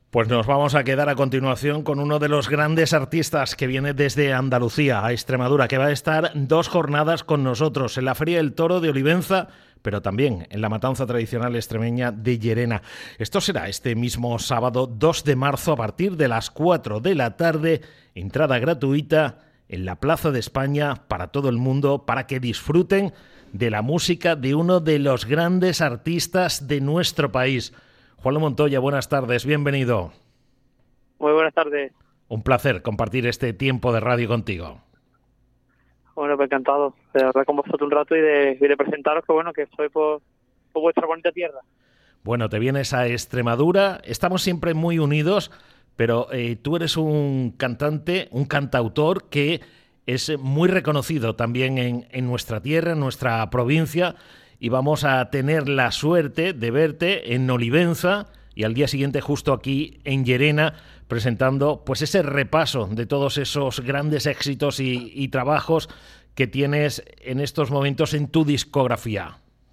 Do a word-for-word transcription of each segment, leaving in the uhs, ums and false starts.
Pues nos vamos a quedar a continuación con uno de los grandes artistas que viene desde Andalucía a Extremadura, que va a estar dos jornadas con nosotros en la Feria del Toro de Olivenza, pero también en la matanza tradicional extremeña de Llerena. Esto será este mismo sábado dos de marzo a partir de las cuatro de la tarde, entrada gratuita en la Plaza de España para todo el mundo, para que disfruten de la música de uno de los grandes artistas de nuestro país. Juan Montoya, buenas tardes, bienvenido. Muy buenas tardes. Un placer compartir este tiempo de radio contigo. Bueno, pues encantado de hablar con vosotros un rato y de, y de presentaros que bueno, que estoy por, por vuestra bonita tierra. Bueno, te vienes a Extremadura, estamos siempre muy unidos, pero eh, tú eres un cantante, un cantautor que es muy reconocido también en, en nuestra tierra, en nuestra provincia, y vamos a tener la suerte de verte en Olivenza y al día siguiente justo aquí en Llerena presentando pues ese repaso de todos esos grandes éxitos y, y trabajos que tienes en estos momentos en tu discografía.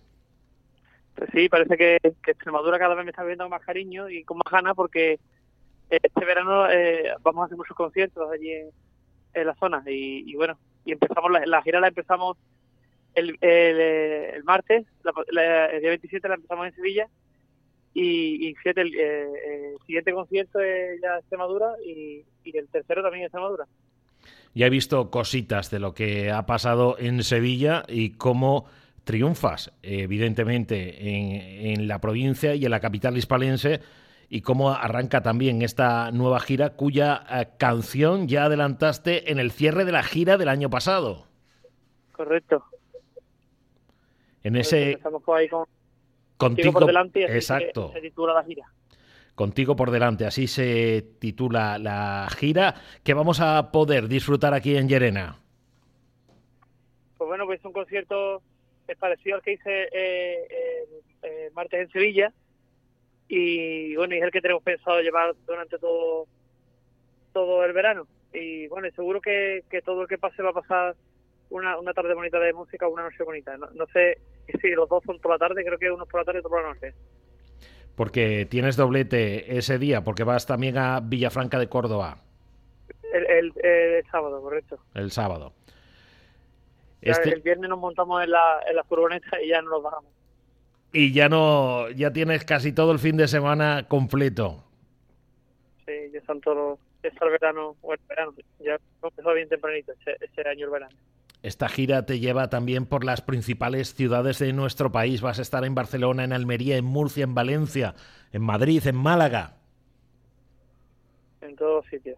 Pues sí, parece que, que Extremadura cada vez me está viendo con más cariño y con más ganas porque este verano eh, vamos a hacer muchos conciertos allí en, en la zona y, y bueno, y empezamos la, la gira la empezamos El, el, el martes, la, la, el día veintisiete la empezamos en Sevilla y, y fíjate, el, eh, el siguiente concierto es ya Extremadura y, y el tercero también es Extremadura. Ya he visto cositas de lo que ha pasado en Sevilla y cómo triunfas, evidentemente, en, en la provincia y en la capital hispalense, y cómo arranca también esta nueva gira cuya eh, canción ya adelantaste en el cierre de la gira del año pasado. Correcto. En ese Empezamos por ahí con contigo por delante y así exacto. se, se titula la gira. Contigo por delante, así se titula la gira que vamos a poder disfrutar aquí en Llerena. Pues bueno, pues es un concierto es parecido al que hice eh, eh, eh, martes en Sevilla y bueno, y es el que tenemos pensado llevar durante todo todo el verano y bueno, seguro que, que todo el que pase va a pasar Una, una tarde bonita de música o una noche bonita. No, no sé si los dos son por la tarde, creo que uno es por la tarde y otro por la noche. Porque tienes doblete ese día, porque vas también a Villafranca de Córdoba. El, el, el sábado, correcto. El sábado. Este... El viernes nos montamos en la, en la furgoneta y ya no nos bajamos. Y ya no, ya tienes casi todo el fin de semana completo. Sí, ya están todos, ya está el verano, bueno, el verano, ya empezó bien tempranito ese, ese año el verano. Esta gira te lleva también por las principales ciudades de nuestro país. Vas a estar en Barcelona, en Almería, en Murcia, en Valencia, en Madrid, en Málaga. En todos sitios.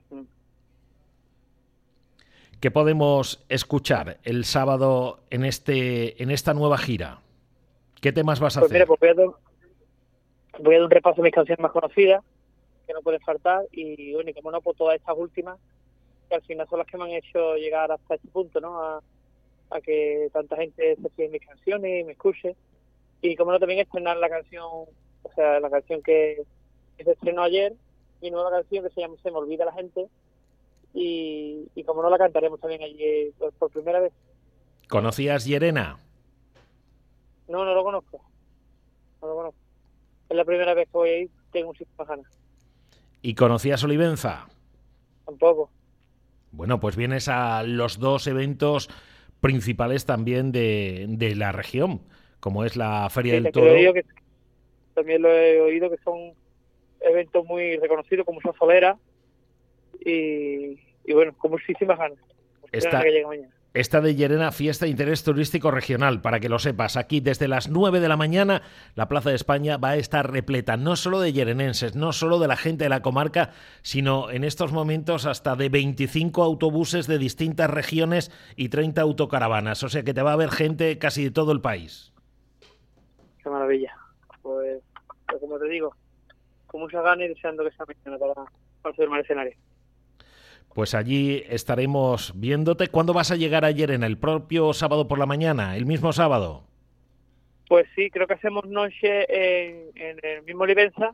¿Qué podemos escuchar el sábado en este en esta nueva gira? ¿Qué temas vas a pues hacer? Mira, pues voy a, dar, voy a dar un repaso de mis canciones más conocidas, que no pueden faltar, y bueno, y como no, pues todas estas últimas, que al final son las que me han hecho llegar hasta este punto, ¿no? A, a que tanta gente se fije en mis canciones y me escuche. Y como no, también estrenar la canción, o sea, la canción que, que se estrenó ayer, mi nueva canción que se llama Se me olvida la gente, y, y como no, la cantaremos también allí por, por primera vez. ¿Conocías Llerena? No, no lo conozco. No lo conozco. Es la primera vez que voy a ir, tengo muchísimas ganas. ¿Y conocías Olivenza? Tampoco. Bueno, pues vienes a los dos eventos principales también de, de la región, como es la Feria sí, del Toro. Que, también lo he oído que son eventos muy reconocidos como son Solera y, y bueno, con muchísimas ganas. Esta, que llegue mañana. Esta de Llerena, fiesta de interés turístico regional, para que lo sepas. Aquí desde las nueve de la mañana la Plaza de España va a estar repleta, no solo de llerenenses, no solo de la gente de la comarca, sino en estos momentos hasta de veinticinco autobuses de distintas regiones y treinta autocaravanas. O sea que te va a ver gente casi de todo el país. Qué maravilla. Pues, pues como te digo, con muchas ganas y deseando que sea mañana para, para subirme al escenario. Pues allí estaremos viéndote. ¿Cuándo vas a llegar a Llerena? ¿El propio sábado por la mañana? ¿El mismo sábado? Pues sí, creo que hacemos noche en, en el mismo Olivenza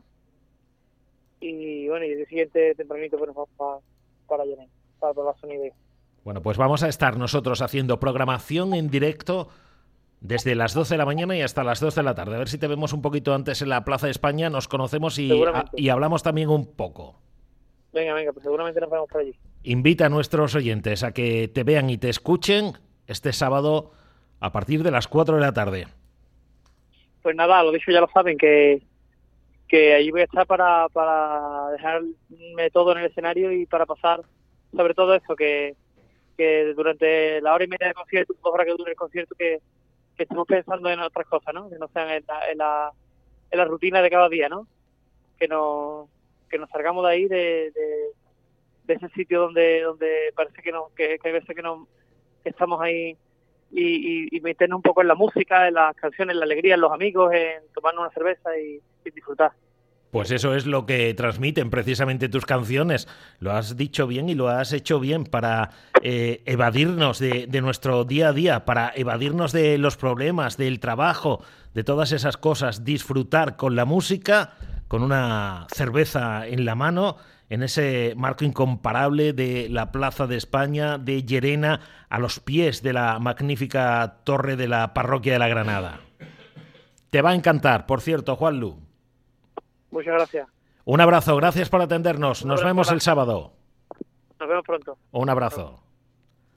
y bueno, y el día siguiente tempranito pues nos vamos para, para Llerena, para probar sonido. Bueno, pues vamos a estar nosotros haciendo programación en directo Desde las doce de la mañana y hasta las dos de la tarde. A ver si te vemos un poquito antes en la Plaza de España, nos conocemos y, a, y hablamos también un poco. Venga, venga, pues seguramente nos vemos por allí. Invita a nuestros oyentes a que te vean y te escuchen este sábado a partir de las cuatro de la tarde. Pues nada, lo dicho ya lo saben, que, que allí voy a estar para, para dejarme todo en el escenario y para pasar sobre todo eso, que, que durante la hora y media de concierto, dos horas que dure el concierto, que, que estemos pensando en otras cosas, ¿no? Que no sean en la, en la, en la rutina de cada día, ¿no? Que nos, que nos salgamos de ahí, de, de, de ese sitio donde donde parece que no que, que hay veces que no que estamos ahí y, y, y meternos un poco en la música, en las canciones, en la alegría, en los amigos, en tomarnos una cerveza y, y disfrutar. Pues eso es lo que transmiten precisamente tus canciones. Lo has dicho bien y lo has hecho bien para eh, evadirnos de, de nuestro día a día, para evadirnos de los problemas, del trabajo, de todas esas cosas, disfrutar con la música, con una cerveza en la mano, en ese marco incomparable de la Plaza de España, de Llerena, a los pies de la magnífica torre de la Parroquia de la Granada. Te va a encantar, por cierto, Juanlu. Muchas gracias. Un abrazo, gracias por atendernos. Nos vemos el sábado. Nos vemos pronto. Un abrazo.